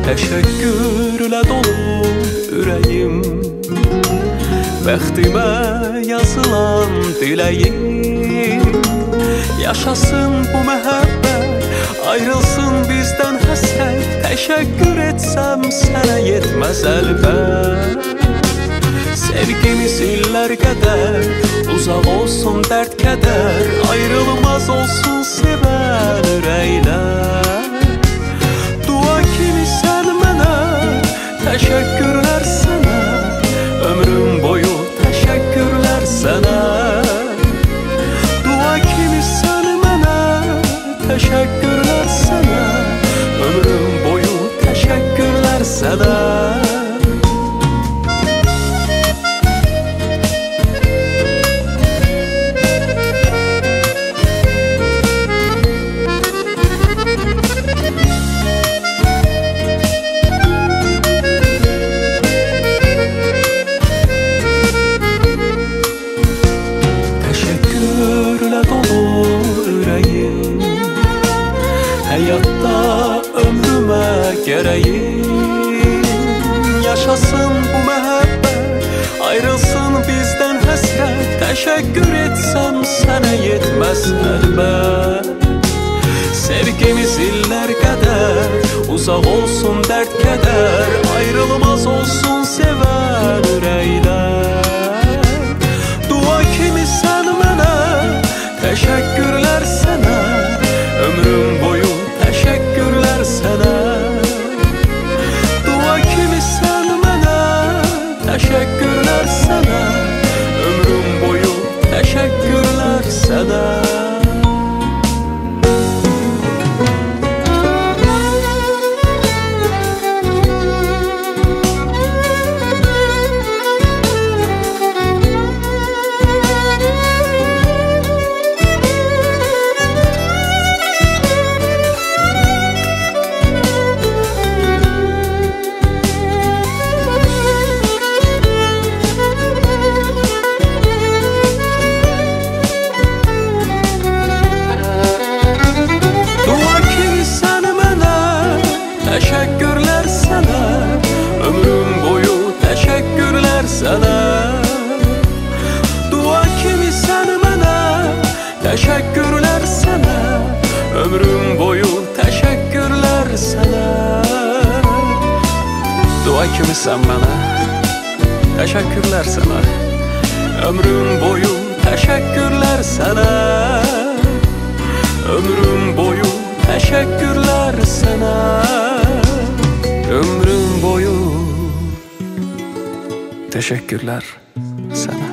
Teşekkürle dolu ürəyim, bəxtimə yazılan diləyim. Yaşasın bu məhəbbət, ayrılsın bizdən həsrət. Təşəkkür etsəm sənə yetməz əlbət. Sevgimiz illər qədər, uzaq olsun dərd kədər. Ayrılmaz olsun sevən ürəklər. Dua kimi sən mənə, təşəkkürlər sənə. Ömrüm boyu təşəkkürlər sənə. Dua kimi sən mənə, təşəkkürlər sənə. Ömrüm boyu təşəkkürlər sənə. Həyatda ömrümə gərəyim. Yaşasın bu məhəbbət, ayrılsın bizdən həsrət. Təşəkkür etsəm sənə yetməz əlbət. Sevgimiz illər qədər, uzaq olsun dərd kədər. Ayrılmaz olsun sevən ürəklər. Dua kimi sən mənə, təşəkkürlər sənə. Ömrüm boyu təşəkkürlər sənə. Dua kimi sən mənə, təşəkkürlər sənə. Ömrüm boyu təşəkkürlər sənə. Təşəkkürlər sənə, ömrüm boyu təşəkkürlər sənə. Dua kimi sən mənə, təşəkkürlər sənə. Ömrüm boyu təşəkkürlər sənə. Dua kimi sən mənə, təşəkkürlər sənə. Ömrüm boyu təşəkkürlər sənə. Ömrüm boyu təşəkkürlər sənə. Ömrüm boyu teşekkürler sana.